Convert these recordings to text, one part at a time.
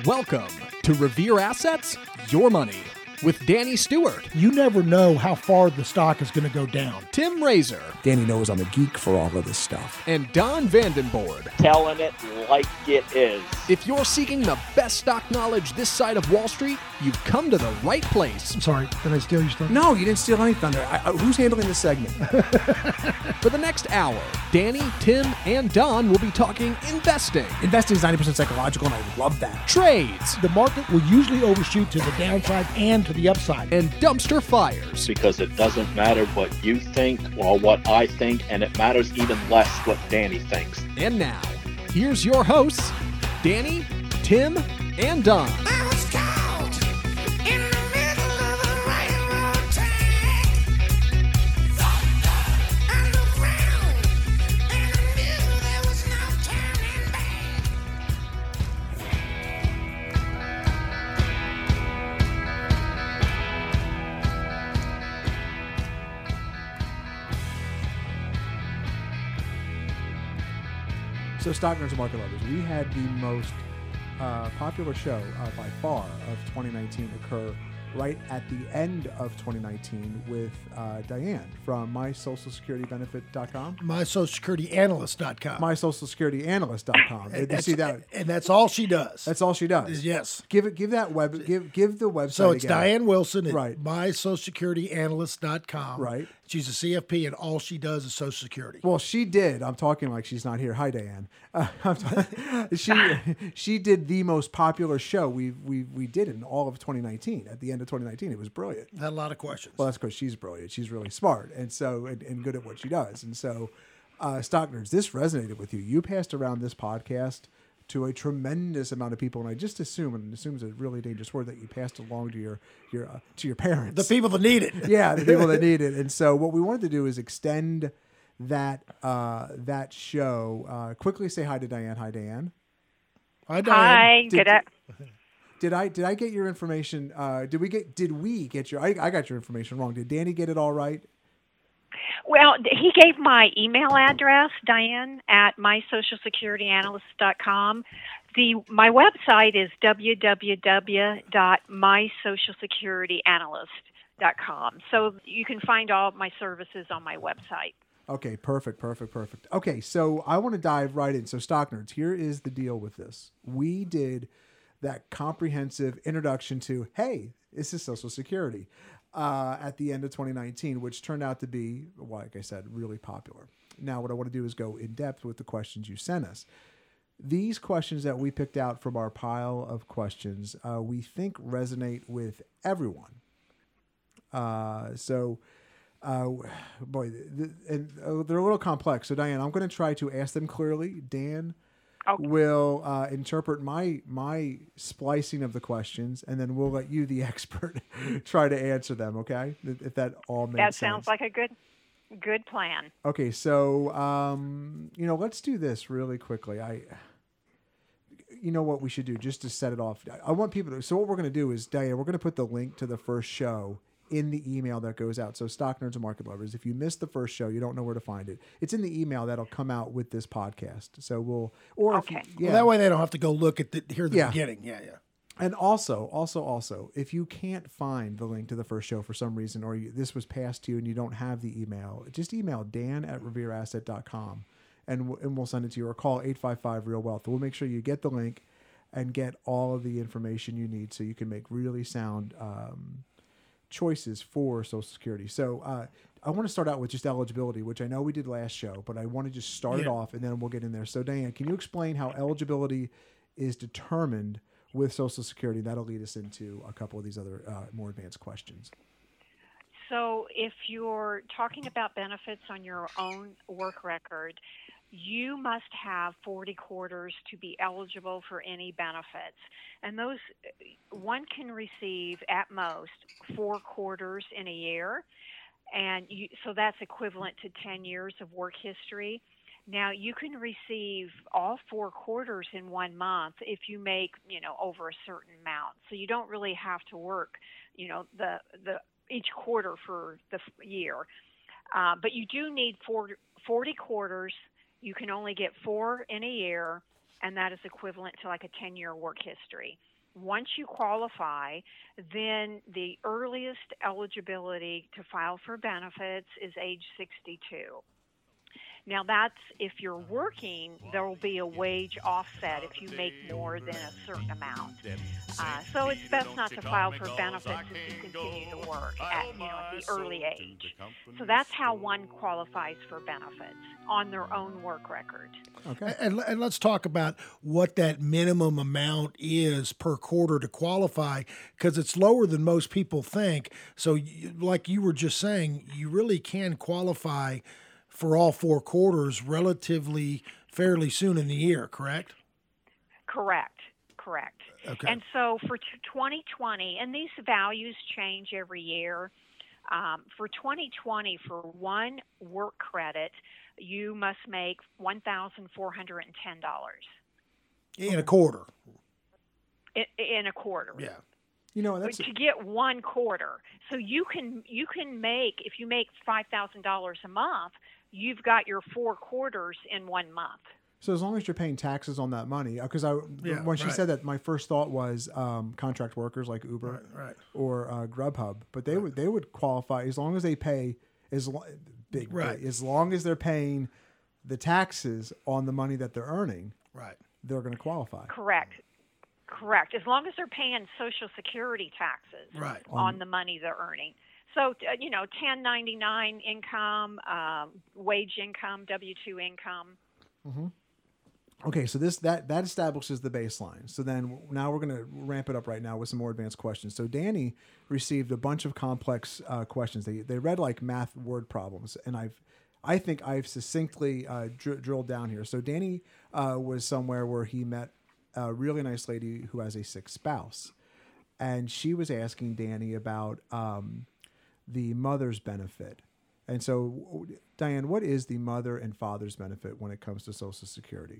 Welcome to Revere Assets, Your Money, with Danny Stewart, You never know how far the stock is going to go down. Tim Razor, Danny knows I'm a geek for all of this stuff. and Don Vandenborg. Telling it like it is. If you're seeking the best stock knowledge this side of Wall Street, you've come to the right place. I'm sorry, did I steal your stuff? No, you didn't steal any thunder. Who's handling this segment? For the next hour, Danny, Tim, and Don will be talking investing, Investing is 90% psychological, and I love that. trades, The market will usually overshoot to the downside and to the upside. and dumpster fires. Because it doesn't matter what you think or what I think, and it matters even less what Danny thinks. And now, here's your hosts, Danny, Tim, and Don. I was caught in the middle of a railroad track. Underground, and I knew there was no turning back. So, stock nerds and market lovers, we had the most popular show by far of 2019 occur right at the end of 2019 with Diane from MySocialSecurityBenefit.com. MySocialSecurityAnalyst.com. MySocialSecurityAnalyst.com. Did you see that? And that's all she does. That's all she does. Yes. Give the website. So it's again. Diane Wilson at Right. MySocialSecurityAnalyst.com. Right. She's a CFP, and all she does is Social Security. Well, she did. I'm talking like she's not here. Hi, Diane. She did the most popular show we did in all of 2019. At the end of 2019, it was brilliant. Had a lot of questions. Well, that's because she's brilliant. She's really smart and good at what she does. And so, stock nerds, this resonated with you. You passed around this podcast to a tremendous amount of people, and I just assume, and assume is a really dangerous word, that you passed along to your parents, The people that need it. yeah, the people that need it. And so, what we wanted to do is extend that show. Quickly say hi to Diane. Hi, Diane. Hi, Diane. Hi, Did I get your information? Did we get your? I got your information wrong. Did Danny get it all right? Well, he gave my email address, Diane, at mysocialsecurityanalyst.com. My website is www.mysocialsecurityanalyst.com. So you can find all of my services on my website. Okay, perfect. Okay, so I want to dive right in. So, stock nerds, here is the deal with this. We did that comprehensive introduction to, hey, this is Social Security at the end of 2019, which turned out to be, like I said, really popular. Now, what I want to do is go in depth with the questions you sent us. These questions that we picked out from our pile of questions, we think resonate with everyone. Boy, they're a little complex. So, Diane, I'm going to try to ask them clearly. Dan will interpret my splicing of the questions, and then we'll let you, the expert, try to answer them. Okay, if that all makes sense. That sounds like a good plan. Okay, so let's do this really quickly. You know what we should do just to set it off. I want people to. So what we're going to do is, Diane, we're going to put the link to the first show in the email that goes out. So, stock nerds and market lovers, if you missed the first show, you don't know where to find it. It's in the email that'll come out with this podcast. So Well, that way they don't have to go look at the beginning. Yeah. And also, if you can't find the link to the first show for some reason, or this was passed to you and you don't have the email, just email dan@revereasset.com and we'll send it to you, or call 855-REAL-WEALTH. We'll make sure you get the link and get all of the information you need so you can make really sound choices for Social Security. So I want to start out with just eligibility, which I know we did last show, but I want to just start it off and then we'll get in there. So, Diane, can you explain how eligibility is determined with Social Security? That'll lead us into a couple of these other more advanced questions. So if you're talking about benefits on your own work record, you must have 40 quarters to be eligible for any benefits. And those, one can receive at most 4 quarters in a year. And so that's equivalent to 10 years of work history. Now, you can receive all 4 quarters in 1 month if you make, over a certain amount. So you don't really have to work, the each quarter for the year. But you do need 40 quarters. You can only get 4 in a year, and that is equivalent to like a 10-year work history. once you qualify, then the earliest eligibility to file for benefits is age 62. Now, that's if you're working, there will be a wage offset if you make more than a certain amount. So it's best not to file for benefits if you continue to work at the early age. So that's how one qualifies for benefits on their own work record. Okay. And let's talk about what that minimum amount is per quarter to qualify, because it's lower than most people think. So like you were just saying, you really can qualify for all 4 quarters relatively fairly soon in the year, correct? Correct. Okay. And so for 2020, and these values change every year, for 2020, for one work credit, you must make $1,410. In a quarter. In a quarter. Yeah. You know, that's to get 1 quarter. So you can make, if you make $5,000 a month, you've got your 4 quarters in 1 month. so as long as you're paying taxes on that money, because when she right. said that, my first thought was contract workers like Uber Right. or Grubhub, but they would qualify as long as they pay as long as they're paying the taxes on the money that they're earning. Right. They're going to qualify. Correct. As long as they're paying Social Security taxes Right. on the money they're earning. So, 1099 income, wage income, W-2 income. Mm-hmm. Okay, so that establishes the baseline. So then now we're going to ramp it up right now with some more advanced questions. So Danny received a bunch of complex questions. They read like math word problems, and I think I've succinctly drilled down here. So Danny was somewhere where he met a really nice lady who has a sick spouse, and she was asking Danny about the mother's benefit. And so, Diane, what is the mother and father's benefit when it comes to Social Security?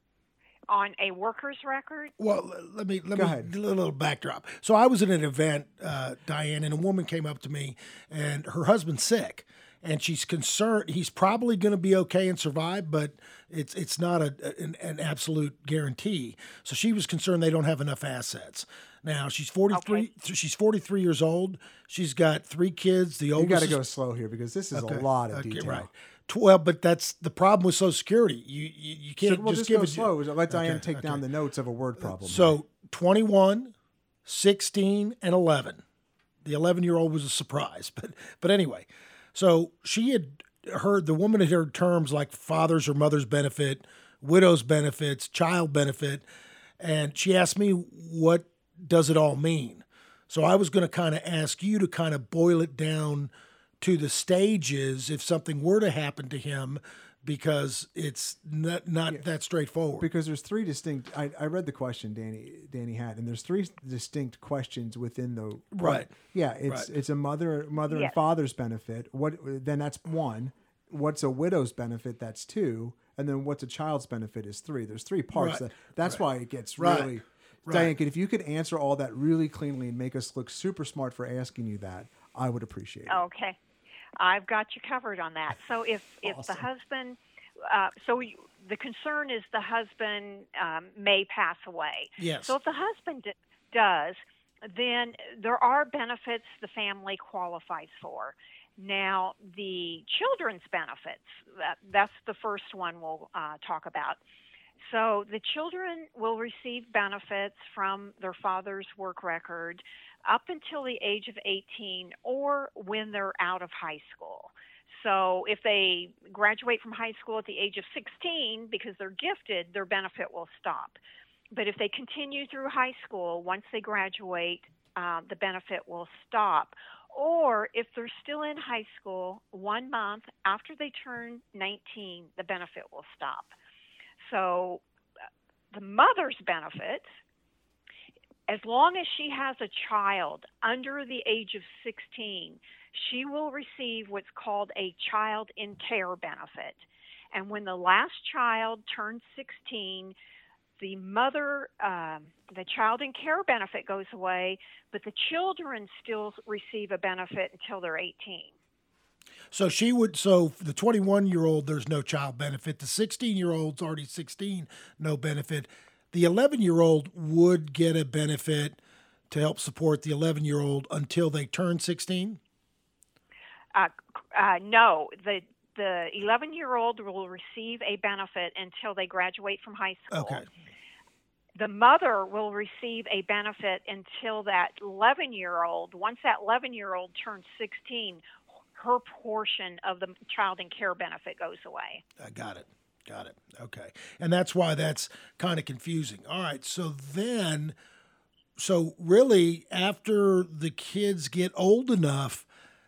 On a worker's record? Well, let me Go ahead. do a little backdrop. So I was at an event, Diane, and a woman came up to me, and her husband's sick, and she's concerned he's probably going to be okay and survive, but it's not an absolute guarantee. So she was concerned they don't have enough assets. Now she's 43. Okay. She's 43 years old. She's got 3 kids. The You oldest. got to is- go slow here because this is a lot of detail. Right. Well, but that's the problem with Social Security. You can't So we'll just just give go it. slow. Let Diane Okay, take down the notes of a word problem. So 21, 16, and 11. The 11-year-old was a surprise, but anyway. So the woman had heard terms like father's or mother's benefit, widow's benefits, child benefit, and she asked me, what does it all mean? So I was going to kind of ask you to kind of boil it down to the stages if something were to happen to him, because it's not that straightforward. because there's 3 distinct. I read the question Danny had, and there's 3 distinct questions within the Right. Yeah, it's a mother and Yes. father's benefit. Then that's 1. What's a widow's benefit? That's 2. And then what's a child's benefit is 3. There's 3 parts. Right. That's why it gets Right. really. Right. Diane, if you could answer all that really cleanly and make us look super smart for asking you that, I would appreciate it. Okay. I've got you covered on that. So if the husband, the concern is the husband may pass away. Yes. So if the husband does, then there are benefits the family qualifies for. Now, the children's benefits, that's the first one we'll talk about. So the children will receive benefits from their father's work record up until the age of 18 or when they're out of high school. So if they graduate from high school at the age of 16 because they're gifted, their benefit will stop. But if they continue through high school, once they graduate, the benefit will stop. Or if they're still in high school, 1 month after they turn 19, the benefit will stop. So the mother's benefits, as long as she has a child under the age of 16, she will receive what's called a child in care benefit. And when the last child turns 16, the mother, the child in care benefit goes away, but the children still receive a benefit until they're 18. So the 21-year-old, there's no child benefit. The 16-year-old's already 16, no benefit. the 11-year-old would get a benefit to help support the 11-year-old until they turn 16? No, the 11-year-old will receive a benefit until they graduate from high school. Okay. The mother will receive a benefit until that 11-year-old. Once that 11-year-old turns 16, her portion of the child and care benefit goes away. I got it. Okay. And that's why that's kind of confusing. All right. So really after the kids get old enough,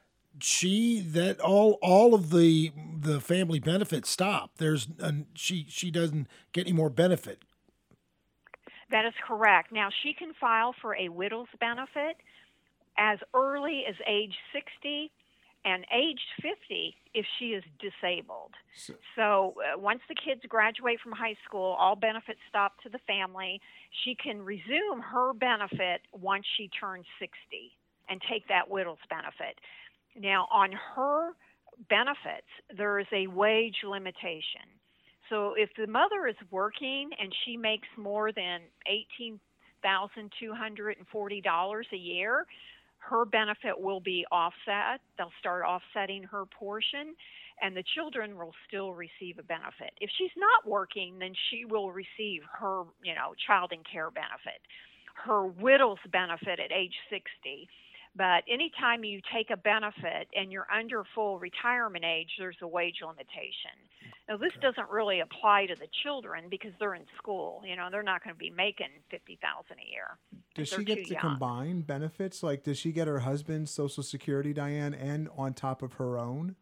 all of the family benefits stop. She doesn't get any more benefit. That is correct. Now, she can file for a widow's benefit as early as age 60 and age 50 if she is disabled. So once the kids graduate from high school, all benefits stop to the family. She can resume her benefit once she turns 60 and take that widow's benefit. Now, on her benefits, there is a wage limitation. So if the mother is working and she makes more than $18,240 a year, her benefit will be offset. They'll start offsetting her portion, and the children will still receive a benefit. If she's not working, then she will receive her, child and care benefit, her widow's benefit at age 60. But anytime you take a benefit and you're under full retirement age, there's a wage limitation. Now, this doesn't really apply to the children because they're in school. They're not going to be making $50,000 a year. Does she get to combine benefits? Like, does she get her husband's Social Security, Diane, and on top of her own?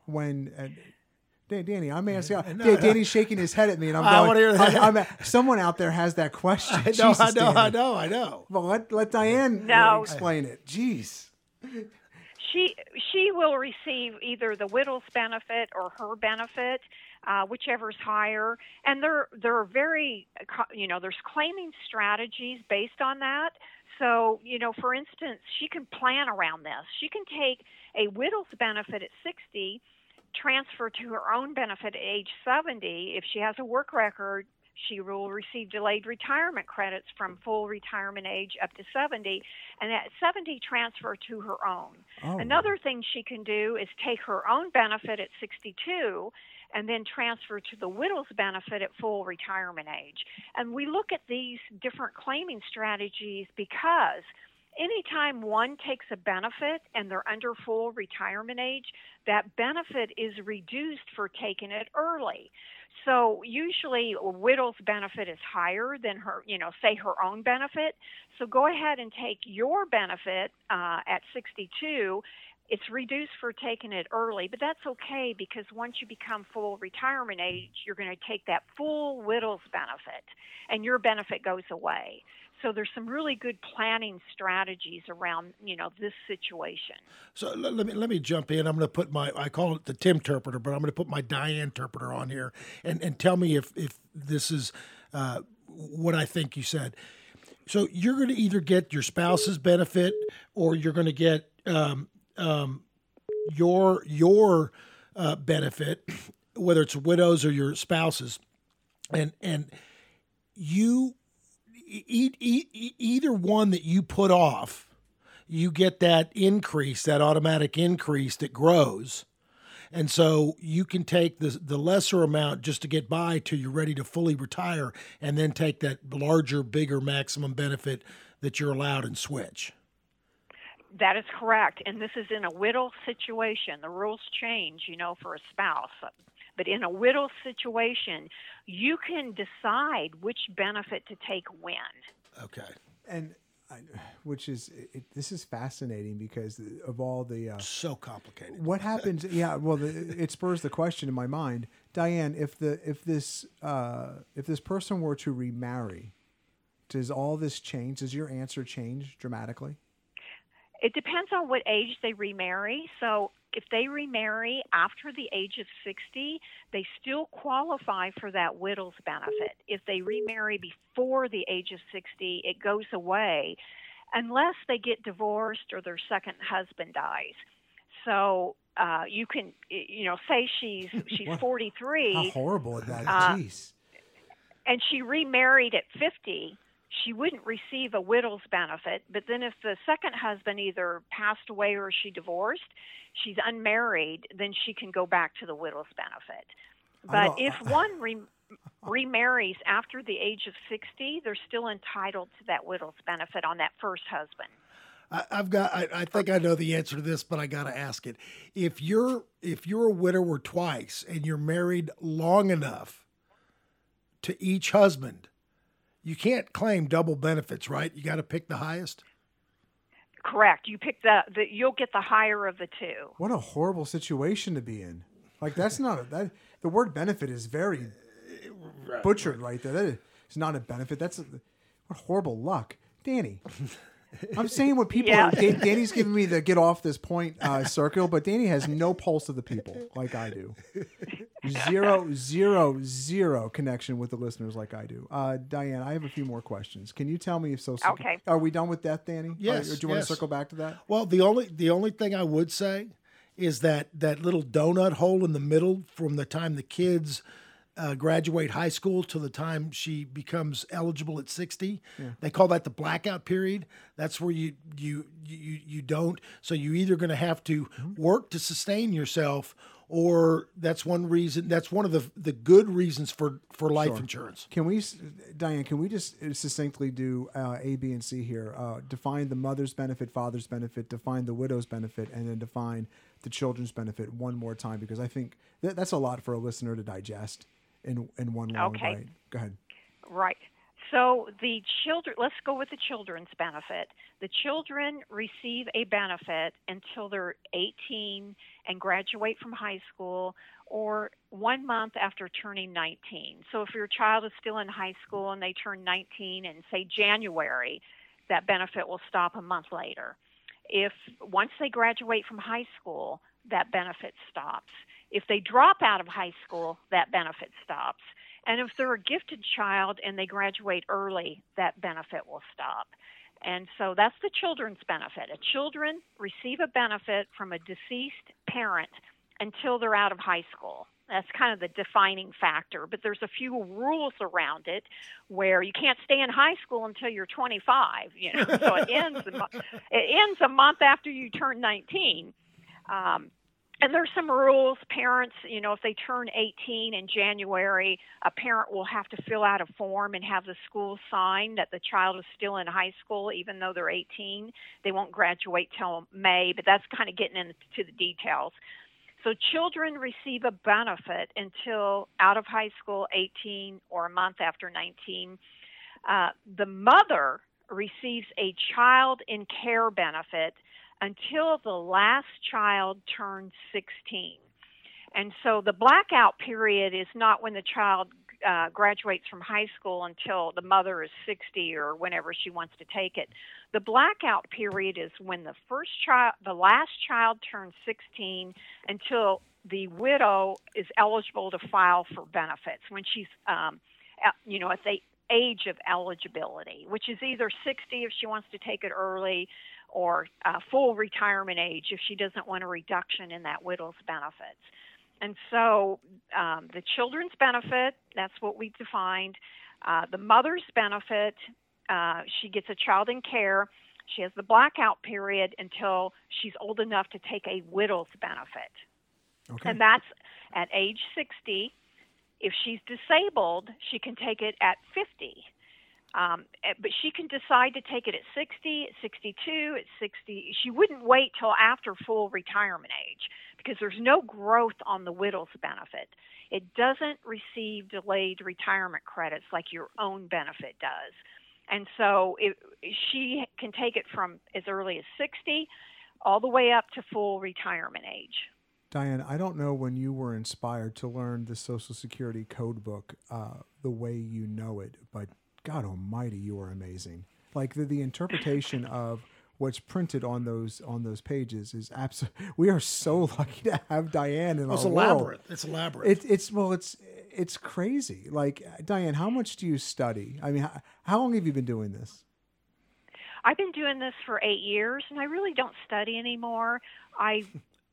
Danny, I'm asking. Danny's shaking his head at me, and I'm going. I want to hear that. Someone out there has that question. I know. Well, let Diane explain it. Jeez. She will receive either the widow's benefit or her benefit, whichever's higher. And there are there's claiming strategies based on that. So, for instance, she can plan around this. She can take a widow's benefit at 60, transfer to her own benefit at age 70. If she has a work record, she will receive delayed retirement credits from full retirement age up to 70, and at 70 transfer to her own. Oh. Another thing she can do is take her own benefit at 62 and then transfer to the widow's benefit at full retirement age. And we look at these different claiming strategies because anytime one takes a benefit and they're under full retirement age, that benefit is reduced for taking it early. So usually a widow's benefit is higher than her, say her own benefit. So go ahead and take your benefit at 62. It's reduced for taking it early, but that's okay because once you become full retirement age, you're going to take that full widow's benefit and your benefit goes away. So there's some really good planning strategies around, this situation. So let me jump in. I'm going to put I call it the Tim interpreter, but I'm going to put my Diane interpreter on here and tell me if this is what I think you said. So you're going to either get your spouse's benefit or you're going to get your benefit, whether it's widows or your spouse's, and you. Either one that you put off, you get that increase, that automatic increase that grows. And so you can take the lesser amount just to get by till you're ready to fully retire and then take that larger, bigger maximum benefit that you're allowed and switch. That is correct. And this is in a widow situation. The rules change, for a spouse. But in a widow situation, you can decide which benefit to take when. Okay. And this is fascinating because of all the so complicated. What happens? Yeah, well, it spurs the question in my mind, Diane. If this person were to remarry, does all this change? Does your answer change dramatically? It depends on what age they remarry. So if they remarry after the age of 60, they still qualify for that widow's benefit. If they remarry before the age of 60, it goes away unless they get divorced or their second husband dies. So you can, say she's 43. How horrible is that? Jeez. and she remarried at 50, she wouldn't receive a widow's benefit. But then if the second husband either passed away or she divorced, she's unmarried, then she can go back to the widow's benefit. But if one remarries after the age of 60, they're still entitled to that widow's benefit on that first husband. I think I know the answer to this, but I got to ask it. If you're a widower twice and you're married long enough to each husband, you can't claim double benefits, right? You got to pick the highest. Correct. You pick you'll get the higher of the two. What a horrible situation to be in. Like that's not the word benefit is very butchered right there. That is not a benefit. What horrible luck, Danny. I'm saying what people. Yeah. Danny's giving me the get off this point circle, but Danny has no pulse of the people like I do. Zero connection with the listeners like I do. Diane, I have a few more questions. Can you tell me if so? Okay. Are we done with death, Danny? Yes. Or do you want to circle back to that? Well, the only thing I would say is that little donut hole in the middle from the time the kids graduate high school till the time she becomes eligible at 60. Yeah. They call that the blackout period. That's where you don't. So you're either going to have to work to sustain yourself, or that's one reason. That's one of the good reasons for life insurance. Can we, Diane? Can we just succinctly do A, B, and C here? Define the mother's benefit, father's benefit. Define the widow's benefit, and then define the children's benefit one more time, because I think that's a lot for a listener to digest in one long bite. Go ahead. Right. So the children, let's go with the children's benefit. The children receive a benefit until they're 18 and graduate from high school, or 1 month after turning 19. So if your child is still in high school and they turn 19 in, say, January, that benefit will stop a month later. If once they graduate from high school, that benefit stops. If they drop out of high school, that benefit stops. And if they're a gifted child and they graduate early, that benefit will stop. And so that's the children's benefit. Children receive a benefit from a deceased parent until they're out of high school. That's kind of the defining factor. But there's a few rules around it where you can't stay in high school until you're 25. So it ends a month after you turn 19. And there's some rules. Parents, if they turn 18 in January, a parent will have to fill out a form and have the school sign that the child is still in high school, even though they're 18. They won't graduate till May, but that's kind of getting into the details. So children receive a benefit until out of high school, 18, or a month after 19. The mother receives a child in care benefit until the last child turns 16. And so the blackout period is not when the child graduates from high school until the mother is 60 or whenever she wants to take it. The blackout period is when the last child turns 16 until the widow is eligible to file for benefits, when she's, at the age of eligibility, which is either 60 if she wants to take it early, or full retirement age if she doesn't want a reduction in that widow's benefits. And so the children's benefit, that's what we defined. The mother's benefit, she gets a child in care. She has the blackout period until she's old enough to take a widow's benefit. Okay. And that's at age 60. If she's disabled, she can take it at 50. But she can decide to take it at 60, at 62, at 60. She wouldn't wait till after full retirement age because there's no growth on the widow's benefit. It doesn't receive delayed retirement credits like your own benefit does. And so she can take it from as early as 60 all the way up to full retirement age. Diane, I don't know when you were inspired to learn the Social Security code book the way you know it, but God almighty, you are amazing. Like the interpretation of what's printed on those pages is absolutely. We are so lucky to have Diane in our world. It's elaborate. It's crazy. Like, Diane, how much do you study? I mean, how long have you been doing this? I've been doing this for 8 years, and I really don't study anymore. I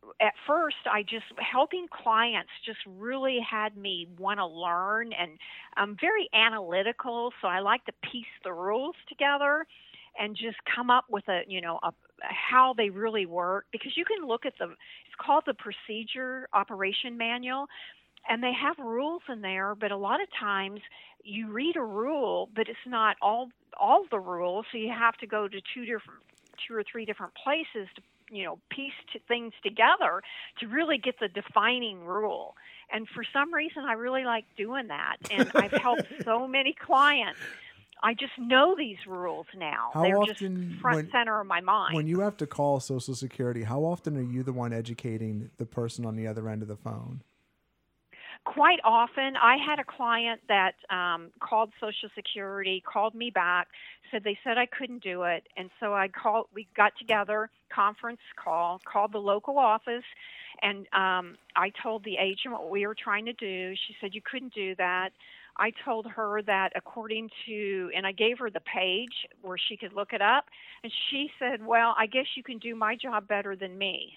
at first, I just helping clients just really had me want to learn, and I'm very analytical, so I like to piece the rules together and just come up with a how they really work, because you can look at it's called the Procedure Operation Manual, and they have rules in there, but a lot of times you read a rule, but it's not all the rules, so you have to go to two or three different places to piece things together to really get the defining rule. And for some reason, I really like doing that, and I've helped so many clients. I just know these rules now. How They're often, just front center of my mind. When you have to call Social Security, how often are you the one educating the person on the other end of the phone? Quite often. I had a client that called Social Security, called me back, said I couldn't do it, and so we got together, conference call, called the local office, and I told the agent what we were trying to do. She said you couldn't do that. I told her that and I gave her the page where she could look it up, and she said, well, I guess you can do my job better than me.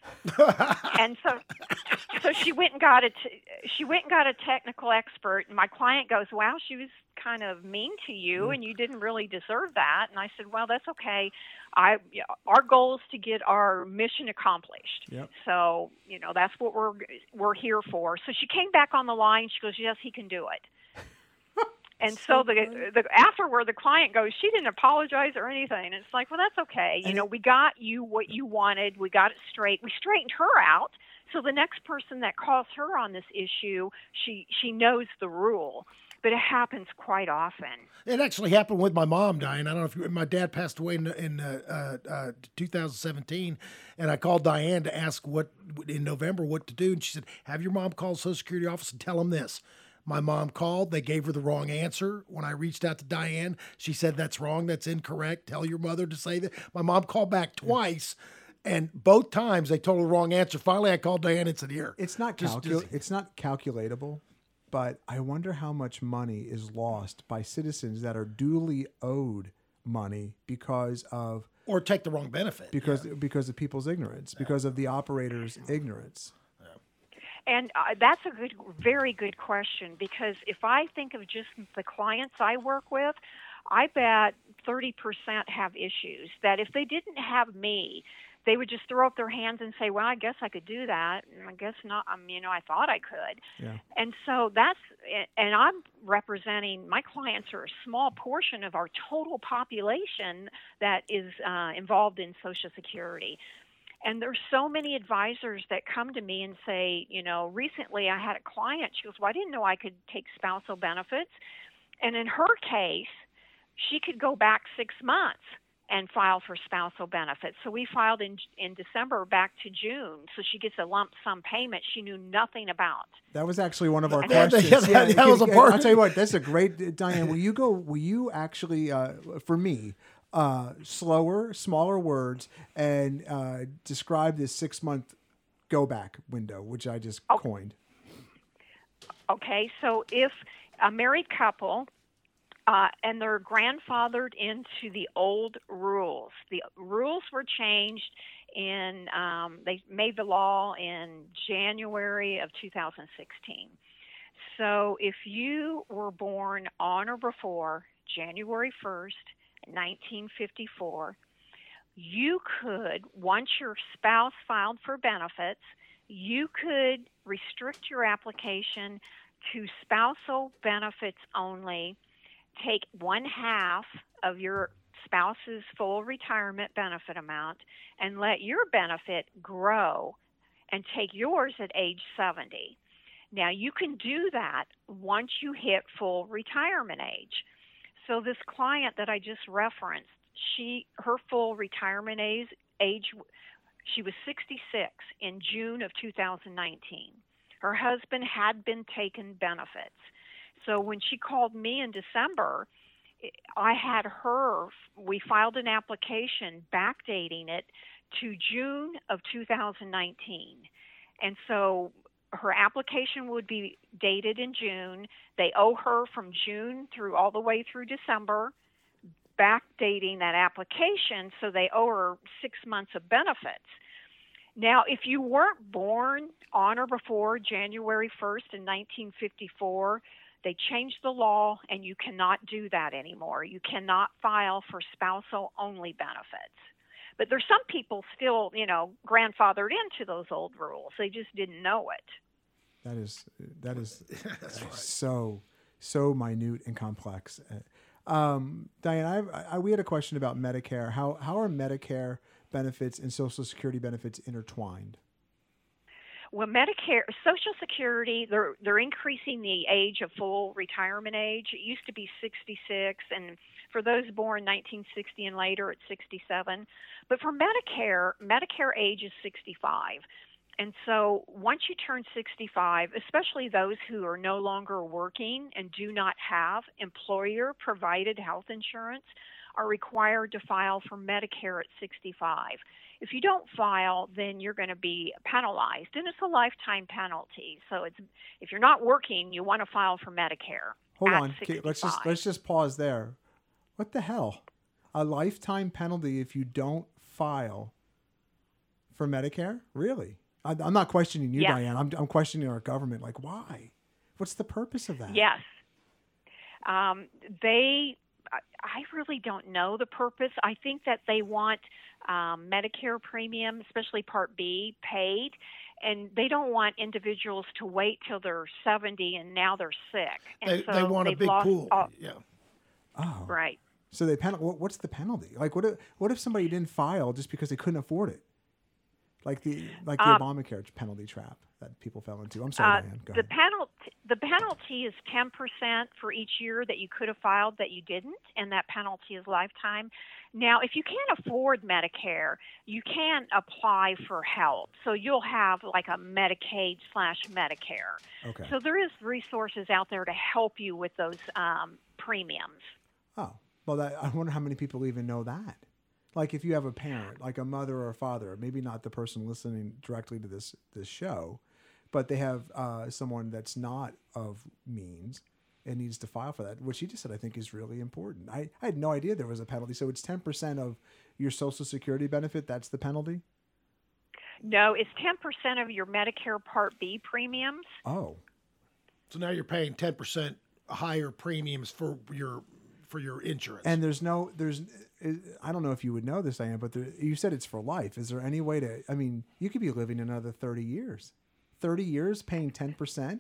And so she went and got a technical expert, and my client goes, wow, she was kind of mean to you, and you didn't really deserve that. And I said, well, that's okay. Our goal is to get our mission accomplished. Yep. So, that's what we're here for. So she came back on the line. She goes, yes, he can do it. And so the afterward, the client goes, she didn't apologize or anything. And it's like, well, that's okay. We got you what you wanted. We got it straight. We straightened her out. So the next person that calls her on this issue, she knows the rule. But it happens quite often. It actually happened with my mom, Diane. I don't know if my dad passed away in 2017, and I called Diane to ask in November what to do, and she said, have your mom call the Social Security office and tell them this. My mom called. They gave her the wrong answer. When I reached out to Diane, she said, that's wrong. That's incorrect. Tell your mother to say that. My mom called back twice, and both times they told her the wrong answer. Finally, I called Diane and said, here. It's not it's not calculatable, but I wonder how much money is lost by citizens that are duly owed money because of... Or take the wrong benefit. Because of people's ignorance, because of the operator's ignorance. And that's a very good question, because if I think of just the clients I work with, I bet 30% have issues that if they didn't have me, they would just throw up their hands and say, well, I guess I could do that. And I guess not. I thought I could. Yeah. And so and I'm representing, my clients are a small portion of our total population that is involved in Social Security. And there's so many advisors that come to me and say, recently I had a client, she goes, well, I didn't know I could take spousal benefits. And in her case, she could go back 6 months and file for spousal benefits. So we filed in December back to June. So she gets a lump sum payment she knew nothing about. That was actually one of our questions. That was a part. I'll tell you what, that's a great, Diane, will you actually, for me, slower, smaller words, and describe this 6-month go back window, which I just coined. Okay, so if a married couple and they're grandfathered into the old rules, the rules were changed they made the law in January of 2016. So if you were born on or before January 1st, 1954, you could, once your spouse filed for benefits, you could restrict your application to spousal benefits only, take 1/2 of your spouse's full retirement benefit amount, and let your benefit grow and take yours at age 70. Now, you can do that once you hit full retirement age. So this client that I just referenced, her full retirement age, she was 66 in June of 2019. Her husband had been taking benefits. So when she called me in December, we filed an application backdating it to June of 2019. And so her application would be dated in June. They owe her from June through all the way through December, backdating that application, so they owe her 6 months of benefits. Now, if you weren't born on or before January 1st in 1954, they changed the law and you cannot do that anymore. You cannot file for spousal only benefits. But there's some people still, grandfathered into those old rules. They just didn't know it. That is so minute and complex. Diane, we had a question about Medicare. How are Medicare benefits and Social Security benefits intertwined? Well, Medicare, Social Security, they're increasing the age of full retirement age. It used to be 66, and for those born 1960 and later, it's 67. But for Medicare age is 65. And so once you turn 65, especially those who are no longer working and do not have employer-provided health insurance, are required to file for Medicare at 65. If you don't file, then you're going to be penalized, and it's a lifetime penalty. So if you're not working, you want to file for Medicare. Hold at on, 65. let's just pause there. What the hell? A lifetime penalty if you don't file for Medicare? Really? I'm not questioning you, Yes. Diane. I'm questioning our government. Like, why? What's the purpose of that? Yes. I really don't know the purpose. I think that they want Medicare premium, especially Part B, paid, and they don't want individuals to wait till they're 70 and now they're sick. And They want a they've big lost pool. all- Oh. Right. So they what's the penalty? Like, what if somebody didn't file just because they couldn't afford it? Like the Obamacare penalty trap that people fell into. I'm sorry, Diane. Go ahead. The penalty is 10% for each year that you could have filed that you didn't, and that penalty is lifetime. Now, if you can't afford Medicare, you can apply for help. So you'll have like a Medicaid/Medicare. Okay. So there is resources out there to help you with those premiums. Oh, well, I wonder how many people even know that. Like if you have a parent, like a mother or a father, maybe not the person listening directly to this show, but they have someone that's not of means and needs to file for that. What she just said, I think, is really important. I had no idea there was a penalty. So it's 10% of your Social Security benefit. That's the penalty? No, it's 10% of your Medicare Part B premiums. Oh. So now you're paying 10% higher premiums for your insurance. And I don't know if you would know this, Diane, but you said it's for life. Is there any way you could be living another 30 years. 30 years paying 10%?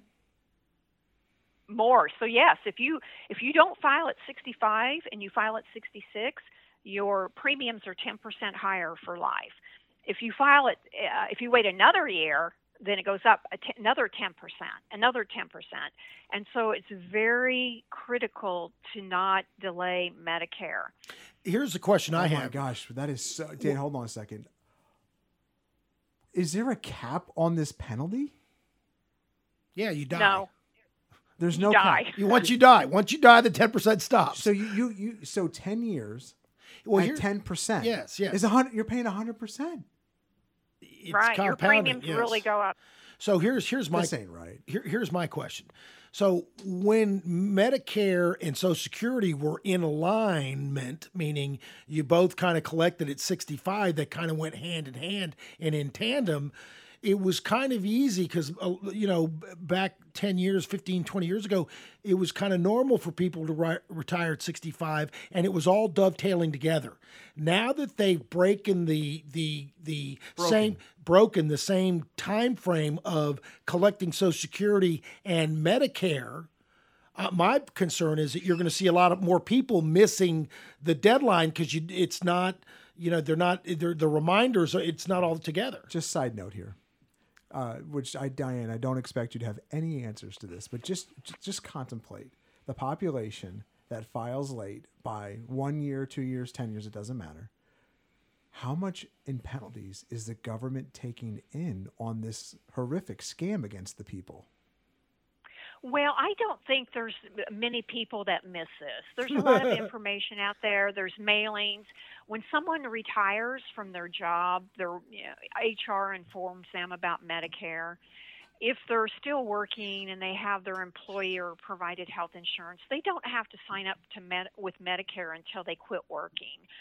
More. So yes, if you don't file at 65 and you file at 66, your premiums are 10% higher for life. If you file it, if you wait another year, then it goes up another 10%, another 10%. And so it's very critical to not delay Medicare. Here's the question I have. Oh my gosh, that is so... Dan, hold on a second. Is there a cap on this penalty? Yeah, you die. No. There's You no die. cap. Once you die, the 10% stops. So so 10 years Well, at 10%. Yes. Is 100? You're paying 100%. It's Right. Your compounding, premiums yes. really go up. So here's my This ain't right. here's my question. So when Medicare and Social Security were in alignment, meaning you both kind of collected at 65, that kind of went hand in hand and in tandem, it was kind of easy because, back 10 years, 15, 20 years ago, it was kind of normal for people to retire at 65, and it was all dovetailing together. Now that they've broken the same time frame of collecting Social Security and Medicare, my concern is that you're going to see a lot of more people missing the deadline because it's not, they're the reminders. It's not all together. Just side note here. Diane, I don't expect you to have any answers to this, but just contemplate the population that files late by 1 year, 2 years, 10 years, it doesn't matter. How much in penalties is the government taking in on this horrific scam against the people? Well, I don't think there's many people that miss this. There's a lot of information out there. There's mailings. When someone retires from their job, their HR informs them about Medicare. If they're still working and they have their employer-provided health insurance, they don't have to sign up with Medicare until they quit working.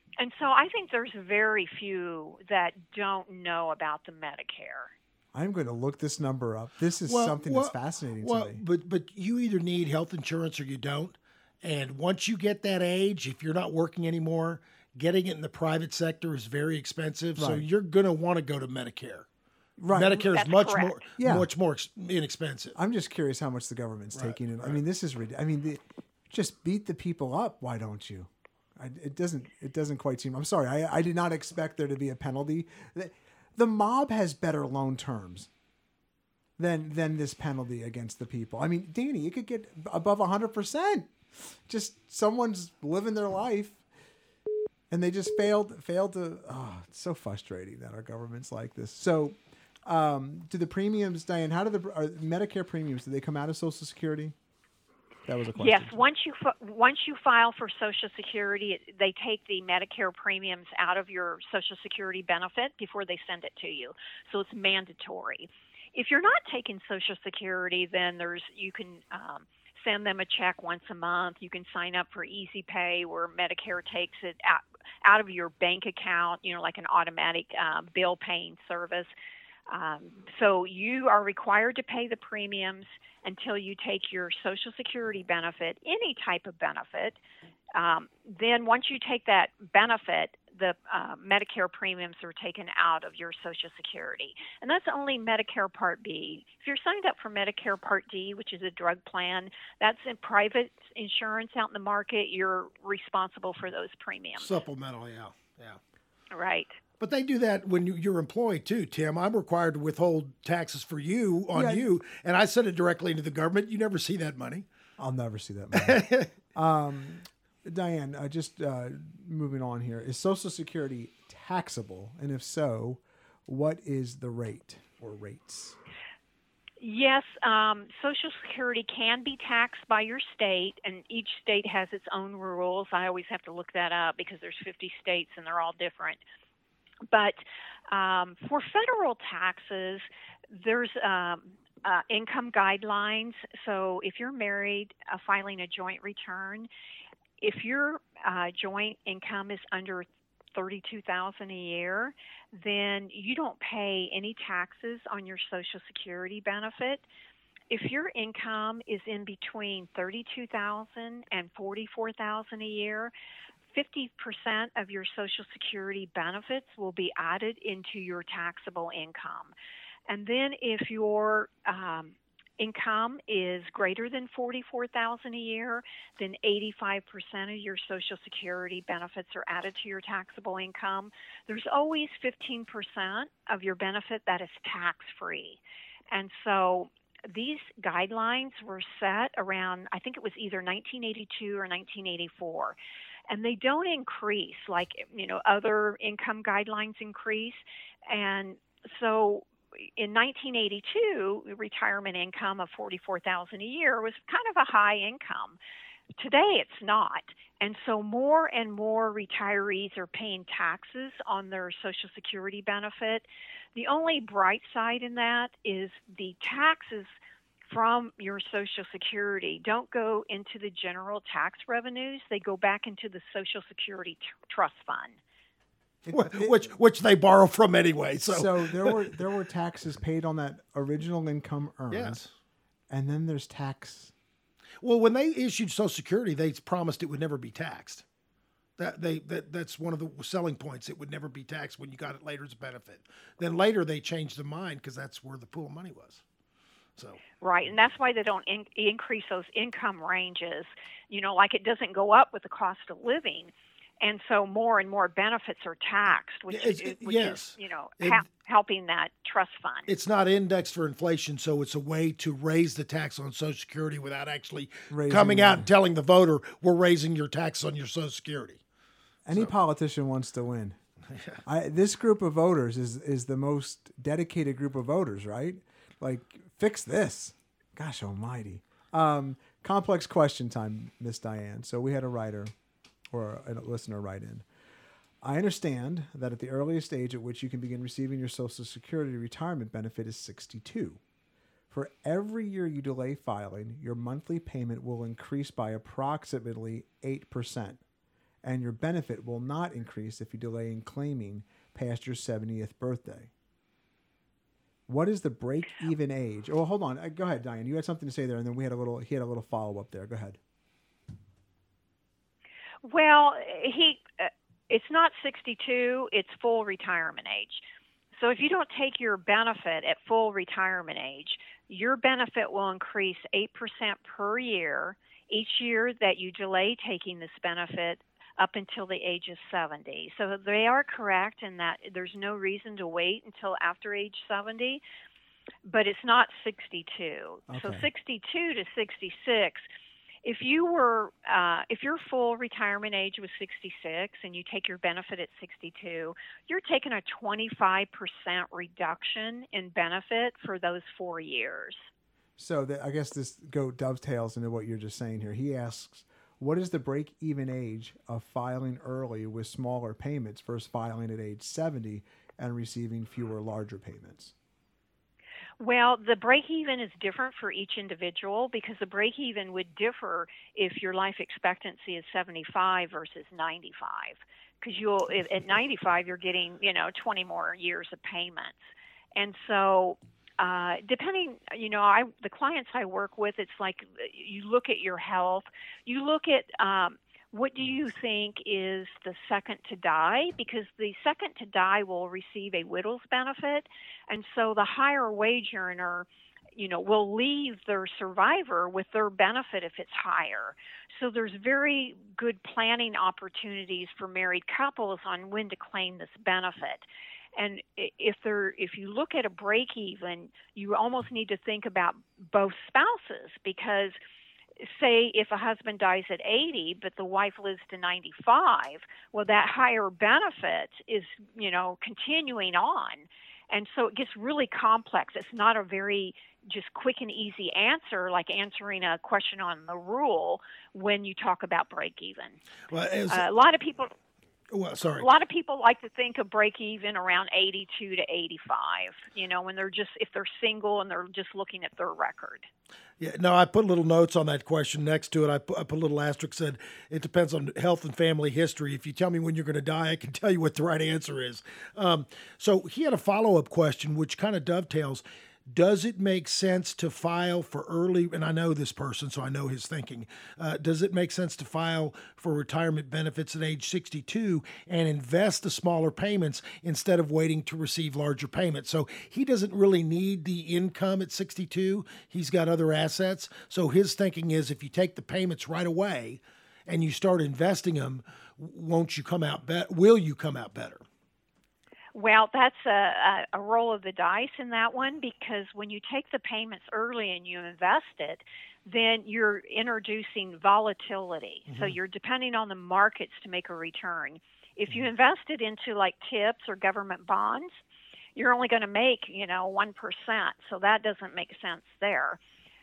And so I think there's very few that don't know about the Medicare. I'm going to look this number up. This is something that's fascinating to me. But you either need health insurance or you don't. And once you get that age, if you're not working anymore, getting it in the private sector is very expensive. So Right. you're going to want to go to Medicare. Right. Medicare is That's much correct. more, Yeah. much more inexpensive. I'm just curious how much the government's taking in. I mean, this is ridiculous. I mean, just beat the people up. Why don't you? It doesn't quite seem. I'm sorry. I did not expect there to be a penalty. The mob has better loan terms than this penalty against the people. I mean, Danny, it could get above 100%. Just someone's living their life, and they just failed to. Oh, it's so frustrating that our government's like this. So, do the premiums, Diane? How do the Medicare premiums? Do they come out of Social Security? That was a question. Yes, once you file for Social Security, they take the Medicare premiums out of your Social Security benefit before they send it to you. So it's mandatory. If you're not taking Social Security, then you can send them a check once a month. You can sign up for Easy Pay, where Medicare takes it out of your bank account, like an automatic bill paying service. So you are required to pay the premiums until you take your Social Security benefit, any type of benefit. Then once you take that benefit, the Medicare premiums are taken out of your Social Security. And that's only Medicare Part B. If you're signed up for Medicare Part D, which is a drug plan, that's in private insurance out in the market, you're responsible for those premiums. Supplemental, yeah. Right. But they do that when you're employed too, Tim. I'm required to withhold taxes for you on you, and I send it directly into the government. You never see that money. I'll never see that money. Diane, just moving on here. Is Social Security taxable? And if so, what is the rate or rates? Yes, Social Security can be taxed by your state, and each state has its own rules. I always have to look that up because there's 50 states and they're all different. But for federal taxes, there's income guidelines. So if you're married, filing a joint return, if your joint income is under $32,000 a year, then you don't pay any taxes on your Social Security benefit. If your income is in between $32,000 and $44,000 a year, 50% of your Social Security benefits will be added into your taxable income. And then if your income is greater than $44,000 a year, then 85% of your Social Security benefits are added to your taxable income. There's always 15% of your benefit that is tax-free. And so these guidelines were set around, I think it was either 1982 or 1984. And they don't increase like, other income guidelines increase. And so in 1982, retirement income of $44,000 a year was kind of a high income. Today, it's not. And so more and more retirees are paying taxes on their Social Security benefit. The only bright side in that is the taxes from your Social Security don't go into the general tax revenues. They go back into the Social Security Trust Fund. Which they borrow from anyway. So there were taxes paid on that original income earned. Yes. And then there's tax. Well, when they issued Social Security, they promised it would never be taxed. That's one of the selling points. It would never be taxed when you got it later as a benefit. Then later they changed their mind because that's where the pool of money was. So. Right, and that's why they don't increase those income ranges. Like it doesn't go up with the cost of living. And so more and more benefits are taxed, which is helping that trust fund. It's not indexed for inflation, so it's a way to raise the tax on Social Security without actually coming out and telling the voter, we're raising your tax on your Social Security. Any politician wants to win. This group of voters is the most dedicated group of voters, right? Like, fix this. Gosh almighty. Complex question time, Miss Diane. So we had a writer or a listener write in. I understand that at the earliest age at which you can begin receiving your Social Security retirement benefit is 62. For every year you delay filing, your monthly payment will increase by approximately 8%. and your benefit will not increase if you delay in claiming past your 70th birthday. What is the break-even age? Oh, hold on. Go ahead, Diane. You had something to say there, and then he had a little follow-up there. Go ahead. Well, it's not 62, it's full retirement age. So if you don't take your benefit at full retirement age, your benefit will increase 8% per year each year that you delay taking this benefit up until the age of 70. So they are correct in that there's no reason to wait until after age 70, but it's not 62. Okay. So 62 to 66, if your full retirement age was 66 and you take your benefit at 62, you're taking a 25% reduction in benefit for those 4 years. So I guess this dovetails into what you're just saying here. He asks, what is the break-even age of filing early with smaller payments versus filing at age 70 and receiving fewer larger payments? Well, the break-even is different for each individual because the break-even would differ if your life expectancy is 75 versus 95. Because at 95, you're getting 20 more years of payments, and so depending, the clients I work with, it's like you look at your health, you look at what do you think is the second to die, because the second to die will receive a widow's benefit, and so the higher wage earner, will leave their survivor with their benefit if it's higher. So there's very good planning opportunities for married couples on when to claim this benefit. And if you look at a break even, you almost need to think about both spouses, because say if a husband dies at 80 but the wife lives to 95, well, that higher benefit is continuing on, and so it gets really complex. It's not a very just quick and easy answer like answering a question on the rule when you talk about break even. Well, a lot of people Well, sorry. A lot of people like to think of break even around 82 to 85, when if they're single and they're just looking at their record. Yeah, no, I put little notes on that question next to it. I put a little asterisk, said it depends on health and family history. If you tell me when you're going to die, I can tell you what the right answer is. So he had a follow-up question, which kind of dovetails. Does it make sense to file for early, and I know this person, so I know his thinking. Does it make sense to file for retirement benefits at age 62 and invest the smaller payments instead of waiting to receive larger payments? So he doesn't really need the income at 62. He's got other assets. So his thinking is if you take the payments right away and you start investing them, will you come out better? Well, that's a roll of the dice in that one, because when you take the payments early and you invest it, then you're introducing volatility. Mm-hmm. So you're depending on the markets to make a return. If you invest it into like TIPS or government bonds, you're only going to make 1%. So that doesn't make sense there.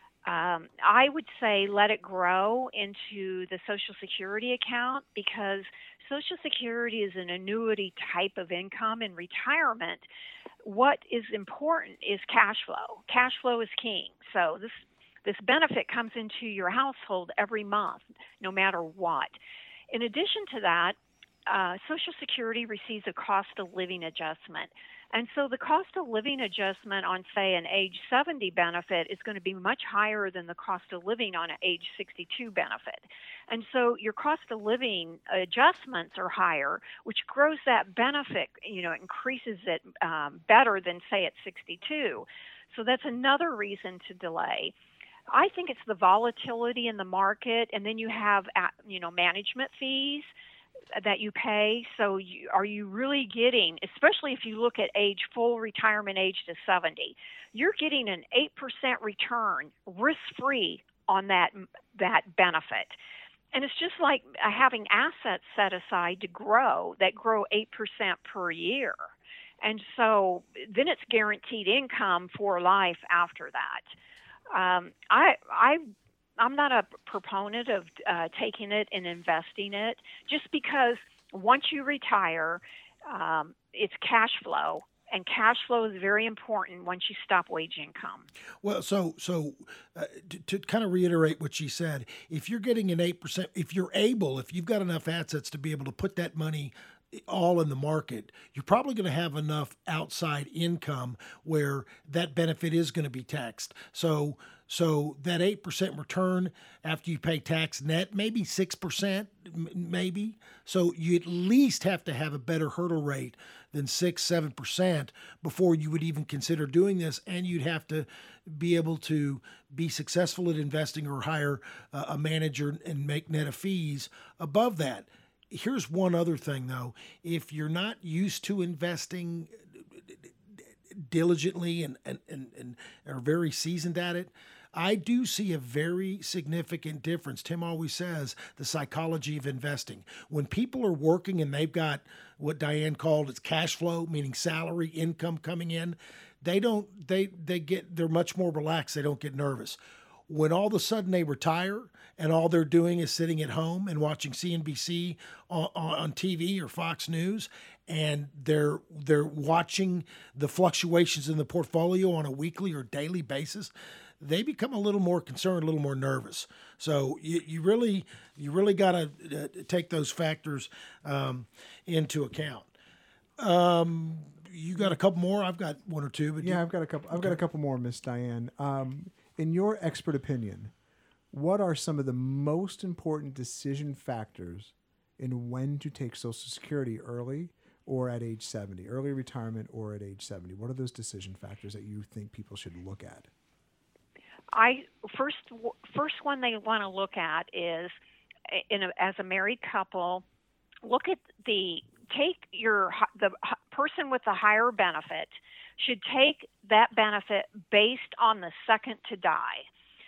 I would say let it grow into the Social Security account, because Social Security is an annuity type of income in retirement. What is important is cash flow. Cash flow is king. So this benefit comes into your household every month, no matter what. In addition to that, Social Security receives a cost of living adjustment. And so the cost of living adjustment on, say, an age 70 benefit is going to be much higher than the cost of living on an age 62 benefit. And so your cost of living adjustments are higher, which grows that benefit, it increases it better than, say, at 62. So that's another reason to delay. I think it's the volatility in the market, and then you have, management fees that you pay. So are you really getting, especially if you look at full retirement age to 70, you're getting an 8% return risk-free on that benefit. And it's just like having assets set aside to grow 8% per year. And so then it's guaranteed income for life after that. I'm not a proponent of taking it and investing it, just because once you retire, it's cash flow, And cash flow is very important once you stop wage income. Well, to kind of reiterate what she said, if you're getting an 8%, if you've got enough assets to be able to put that money all in the market, you're probably going to have enough outside income where that benefit is going to be taxed. So that 8% return after you pay tax net, maybe 6%, maybe. So you at least have to have a better hurdle rate than 6-7% before you would even consider doing this. And you'd have to be able to be successful at investing or hire a manager and make net of fees above that. Here's one other thing, though. If you're not used to investing diligently and are very seasoned at it, I do see a very significant difference. Tim always says the psychology of investing. When people are working and they've got what Diane called its cash flow, meaning salary, income coming in, they're much more relaxed. They don't get nervous. When all of a sudden they retire and all they're doing is sitting at home and watching CNBC on TV or Fox News, and they're watching the fluctuations in the portfolio on a weekly or daily basis, they become a little more concerned, a little more nervous. So you really got to take those factors into account. You got a couple more? I've got one or two. But I've got a couple. I've got a couple more, Miss Diane. In your expert opinion, what are some of the most important decision factors in when to take Social Security early or at age 70, early retirement or at age 70? What are those decision factors that you think people should look at? First one they want to look at is, as a married couple, the person with the higher benefit should take that benefit based on the second to die.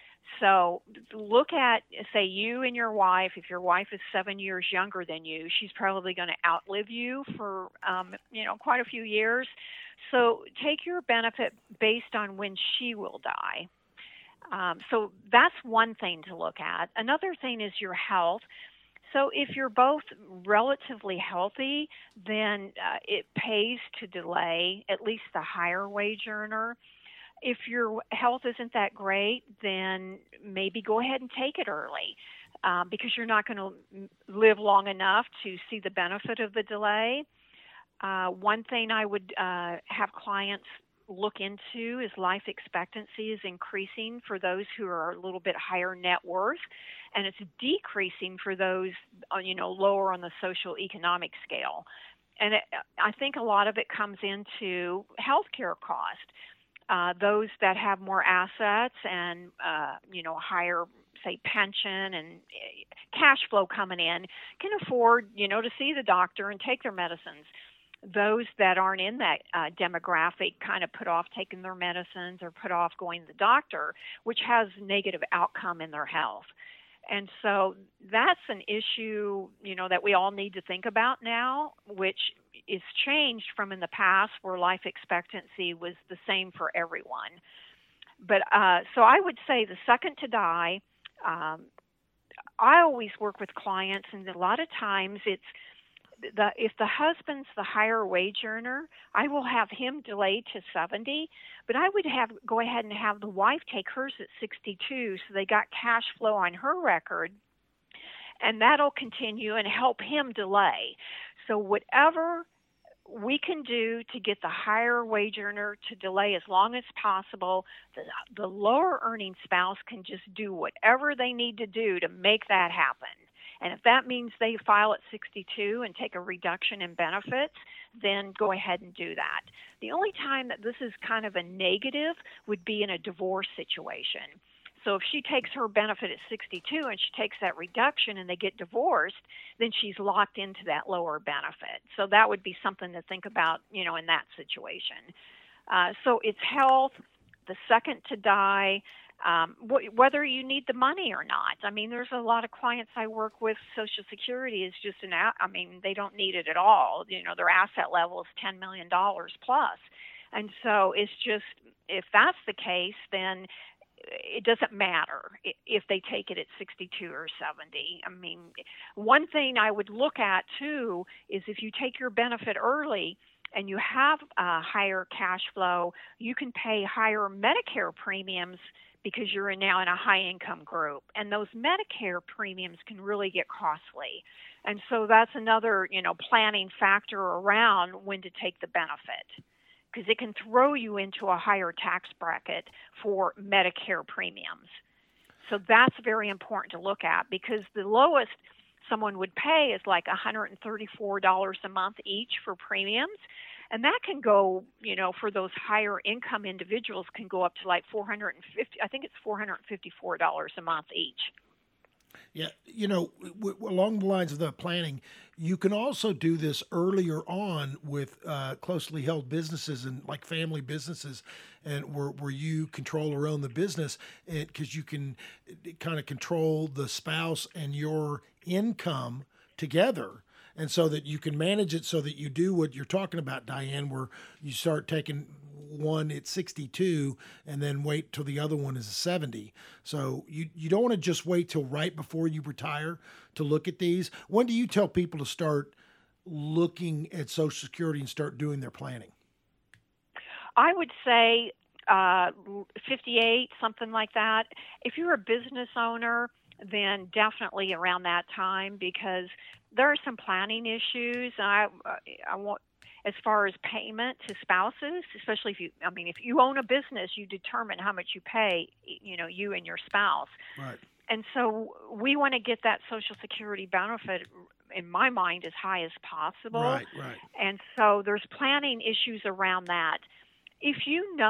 So look at, say, you and your wife. If your wife is 7 years younger than you, she's probably going to outlive you for quite a few years. So take your benefit based on when she will die. So that's one thing to look at. Another thing is your health. So if you're both relatively healthy, then it pays to delay, at least the higher wage earner. If your health isn't that great, then maybe go ahead and take it early because you're not going to live long enough to see the benefit of the delay. One thing I would have clients look into is life expectancy is increasing for those who are a little bit higher net worth, and it's decreasing for those lower on the social economic scale. And I think a lot of it comes into healthcare cost. Those that have more assets and higher, say, pension and cash flow coming in can afford to see the doctor and take their medicines. Those that aren't in that demographic kind of put off taking their medicines or put off going to the doctor, which has negative outcome in their health. And so that's an issue, that we all need to think about now, which is changed from in the past where life expectancy was the same for everyone. But so I would say the second to die, I always work with clients, and a lot of times it's if the husband's the higher wage earner, I will have him delay to 70, but I would go ahead and have the wife take hers at 62 so they got cash flow on her record, and that'll continue and help him delay. So whatever we can do to get the higher wage earner to delay as long as possible, the lower earning spouse can just do whatever they need to do to make that happen. And if that means they file at 62 and take a reduction in benefits, then go ahead and do that. The only time that this is kind of a negative would be in a divorce situation. So if she takes her benefit at 62 and she takes that reduction and they get divorced, then she's locked into that lower benefit. So that would be something to think about, in that situation. So it's health, the second to die, whether you need the money or not. I mean, there's a lot of clients I work with, Social Security is just they don't need it at all. Their asset level is $10 million plus. And so it's just, if that's the case, then it doesn't matter if they take it at 62 or 70. I mean, one thing I would look at too is if you take your benefit early and you have higher cash flow, you can pay higher Medicare premiums because you're now in a high income group. And those Medicare premiums can really get costly. And so that's another, planning factor around when to take the benefit, because it can throw you into a higher tax bracket for Medicare premiums. So that's very important to look at, because the lowest someone would pay is like $134 a month each for premiums. And that can go, for those higher income individuals, can go up to like $454 a month each. Yeah, along the lines of the planning, you can also do this earlier on with closely held businesses and like family businesses, and where you control or own the business, because you can kind of control the spouse and your income together. And so that you can manage it so that you do what you're talking about, Diane, where you start taking one at 62 and then wait till the other one is 70. So you don't want to just wait till right before you retire to look at these. When do you tell people to start looking at Social Security and start doing their planning? I would say 58, something like that. If you're a business owner, then definitely around that time, because there are some planning issues. I want, as far as payment to spouses, especially if you own a business, you determine how much you pay, you and your spouse. Right. And so we want to get that Social Security benefit, in my mind, as high as possible. Right. And so there's planning issues around that. If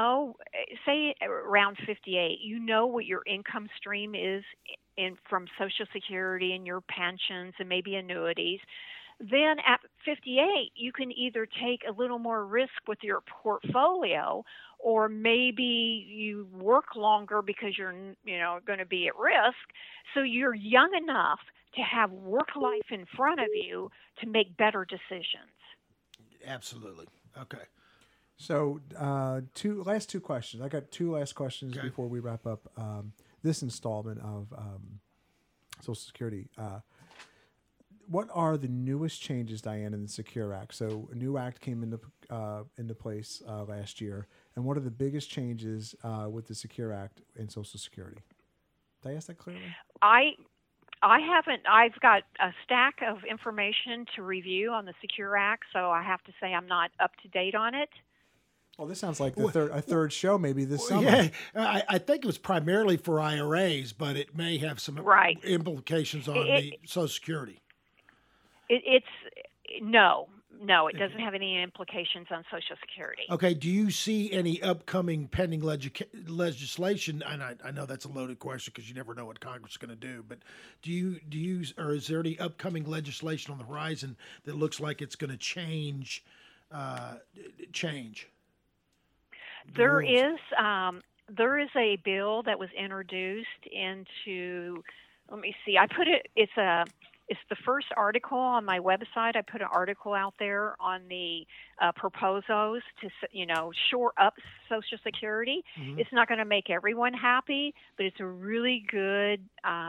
say around 58, what your income stream is from Social Security and your pensions and maybe annuities, then at 58, you can either take a little more risk with your portfolio, or maybe you work longer because you're, going to be at risk. So you're young enough to have work life in front of you to make better decisions. Absolutely. Okay. So last two questions. I got two last questions before we wrap up this installment of Social Security. What are the newest changes, Diane, in the Secure Act? So a new act came into place last year, and what are the biggest changes with the Secure Act in Social Security? Did I ask that clearly? I haven't. I've got a stack of information to review on the Secure Act, so I have to say I'm not up to date on it. Well, this sounds like a third show maybe this summer. Yeah, I think it was primarily for IRAs, but it may have some implications on the Social Security. No, it doesn't have any implications on Social Security. Okay, do you see any upcoming pending legislation? And I know that's a loaded question because you never know what Congress is going to do, but do you, or is there any upcoming legislation on the horizon that looks like it's going to change? There is a bill that was introduced into. Let me see. It's the first article on my website. I put an article out there on the proposals to, shore up Social Security. Mm-hmm. It's not going to make everyone happy, but it's a really good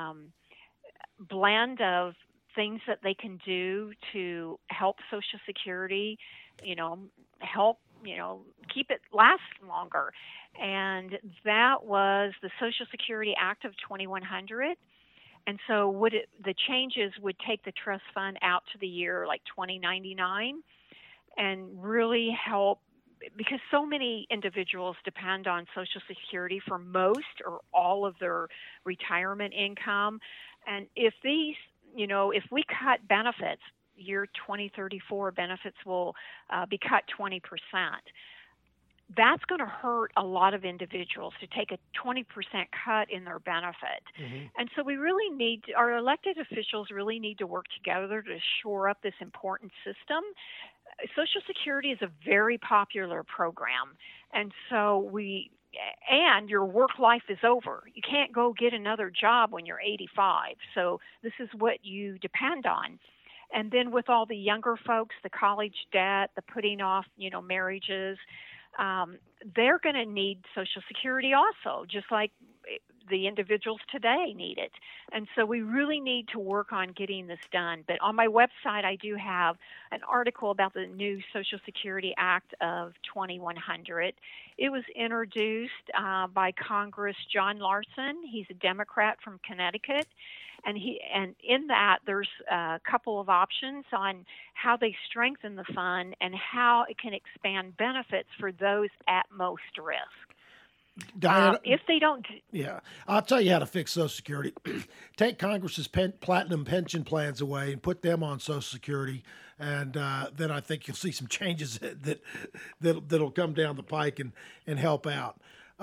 blend of things that they can do to help Social Security, help, keep it last longer. And that was the Social Security Act of 2100. And so the changes would take the trust fund out to the year like 2099 and really help, because so many individuals depend on Social Security for most or all of their retirement income. And if these, if we cut benefits, year 2034 benefits will be cut 20%. That's going to hurt a lot of individuals to take a 20% cut in their benefit. Mm-hmm. And so our elected officials really need to work together to shore up this important system. Social Security is a very popular program. And so and your work life is over. You can't go get another job when you're 85. So this is what you depend on. And then with all the younger folks, the college debt, the putting off, marriages, they're going to need Social Security also, just like the individuals today need it. And so we really need to work on getting this done. But on my website, I do have an article about the new Social Security Act of 2100. It was introduced by Congress John Larson. He's a Democrat from Connecticut. And in that, there's a couple of options on how they strengthen the fund and how it can expand benefits for those at most risk. Diana, If they don't, yeah, I'll tell you how to fix Social Security. Take Congress's platinum pension plans away and put them on Social Security, and then I think you'll see some changes that'll come down the pike and help out.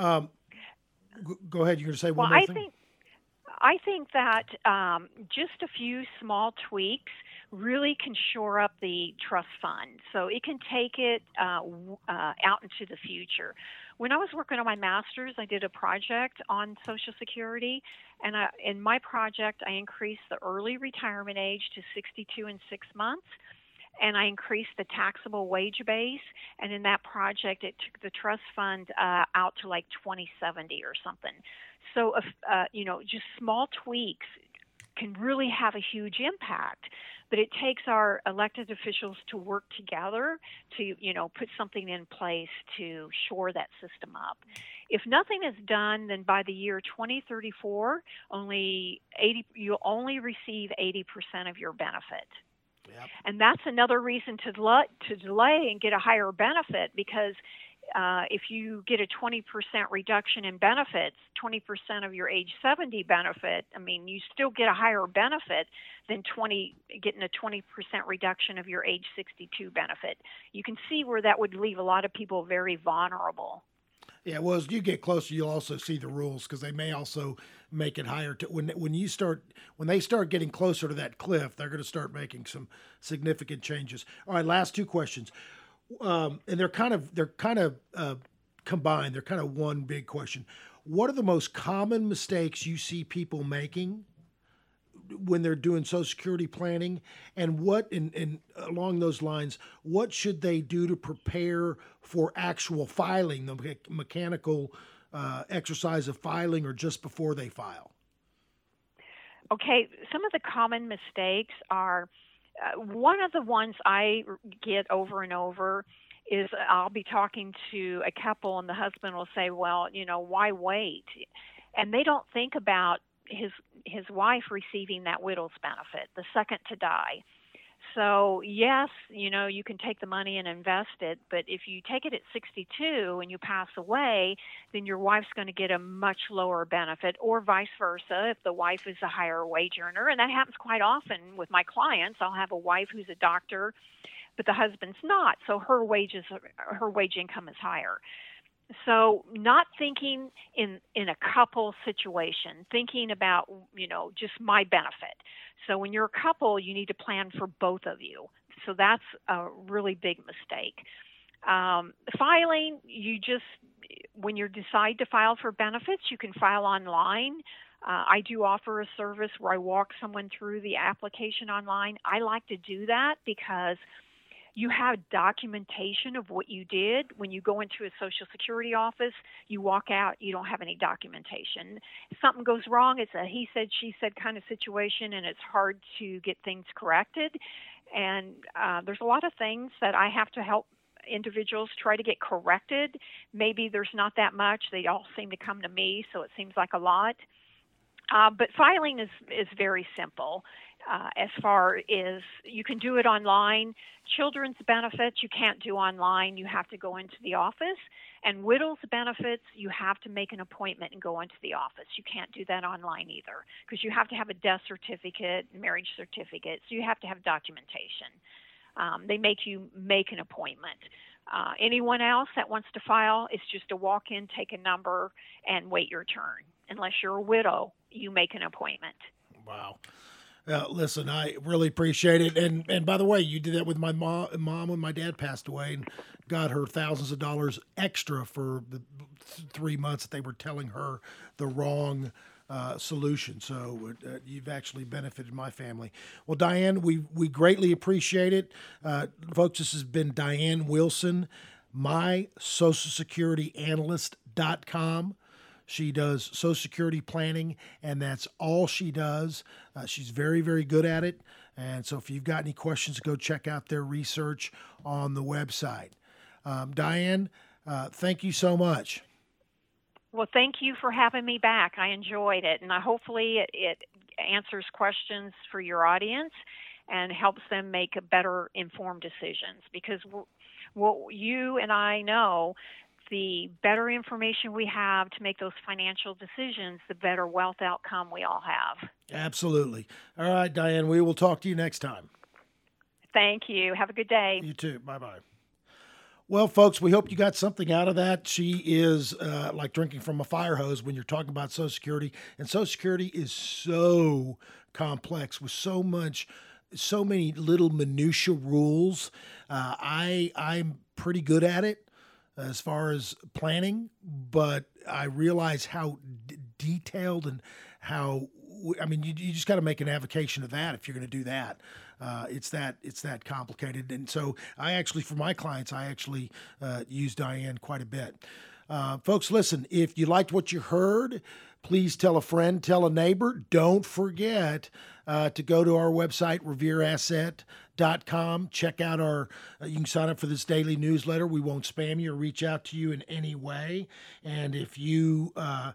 Go ahead. You're going to say one more thing? I think that just a few small tweaks really can shore up the trust fund, so it can take it out into the future. When I was working on my master's, I did a project on Social Security, and in my project, I increased the early retirement age to 62 and 6 months, and I increased the taxable wage base, and in that project, it took the trust fund out to like 2070 or something. So, just small tweaks can really have a huge impact, but it takes our elected officials to work together to, put something in place to shore that system up. If nothing is done, then by the year 2034, you'll only receive 80% of your benefit. Yep. And that's another reason to delay and get a higher benefit, because if you get a 20% reduction in benefits, 20% of your age 70 benefit, you still get a higher benefit than getting a 20% reduction of your age 62 benefit. You can see where that would leave a lot of people very vulnerable. Yeah, well, as you get closer, you'll also see the rules, because they may also make it higher. When they start getting closer to that cliff, they're going to start making some significant changes. All right, last two questions. And they're kind of combined. They're kind of one big question. What are the most common mistakes you see people making when they're doing Social Security planning? And what, and along those lines, what should they do to prepare for actual filing, the mechanical exercise of filing, or just before they file? Okay, some of the common mistakes are, one of the ones I get over and over is I'll be talking to a couple and the husband will say, well, why wait? And they don't think about his wife receiving that widow's benefit, the second to die. So yes, you can take the money and invest it, but if you take it at 62 and you pass away, then your wife's going to get a much lower benefit, or vice versa if the wife is a higher wage earner. And that happens quite often with my clients. I'll have a wife who's a doctor, but the husband's not, so her wage income is higher. So not thinking in a couple situation, thinking about, just my benefit. So when you're a couple, you need to plan for both of you. So that's a really big mistake. Filing, when you decide to file for benefits, you can file online. I do offer a service where I walk someone through the application online. I like to do that because you have documentation of what you did. When you go into a Social Security office, you walk out, you don't have any documentation. If something goes wrong, it's a he said, she said kind of situation, and it's hard to get things corrected. And there's a lot of things that I have to help individuals try to get corrected. Maybe there's not that much. They all seem to come to me, so it seems like a lot. But filing is very simple. As far as you can do it online. Children's benefits you can't do online. You have to go into the office. And widow's benefits, you have to make an appointment and go into the office. You can't do that online either, because you have to have a death certificate, marriage certificate, so you have to have documentation. They make you make an appointment. Anyone else that wants to file, it's just a walk in, take a number, and wait your turn. Unless you're a widow, you make an appointment. Wow. Listen, I really appreciate it. And by the way, you did that with my mom when my dad passed away, and got her thousands of dollars extra for the 3 months that they were telling her the wrong solution. So you've actually benefited my family. Well, Diane, we greatly appreciate it. Folks, this has been Diane Wilson, MySocialSecurityAnalyst.com. She does Social Security planning, and that's all she does. She's very, very good at it. And so if you've got any questions, go check out their research on the website. Diane, thank you so much. Well, thank you for having me back. I enjoyed it, and hopefully it answers questions for your audience and helps them make better informed decisions. Because what you and I know, the better information we have to make those financial decisions, the better wealth outcome we all have. Absolutely. All right, Diane, we will talk to you next time. Thank you. Have a good day. You too. Bye-bye. Well, folks, we hope you got something out of that. She is like drinking from a fire hose when you're talking about Social Security. And Social Security is so complex with so many little minutia rules. I'm pretty good at it as far as planning, but I realize how detailed and how, I mean, you just got to make an avocation of that if you're going to do that. It's that complicated. And so I actually, for my clients, I actually use Diane quite a bit. Folks, listen, if you liked what you heard, please tell a friend, tell a neighbor. Don't forget to go to our website, revereasset.com. Check out you can sign up for this daily newsletter. We won't spam you or reach out to you in any way. And if you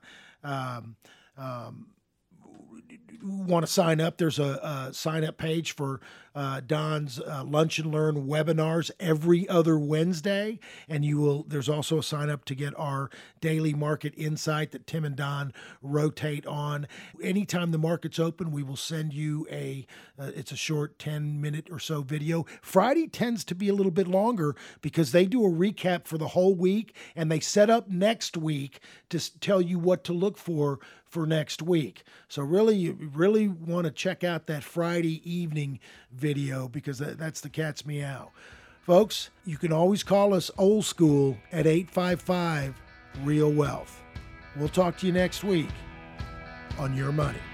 want to sign up, there's a sign up page for Don's Lunch and Learn webinars every other Wednesday. And there's also a sign up to get our daily market insight that Tim and Don rotate on. Anytime the market's open, we will send you it's a short 10-minute or so video. Friday tends to be a little bit longer because they do a recap for the whole week and they set up next week to tell you what to look for next week. So you really want to check out that Friday evening video because that's the cat's meow. Folks, you can always call us old school at 855 Real Wealth. We'll talk to you next week on Your Money.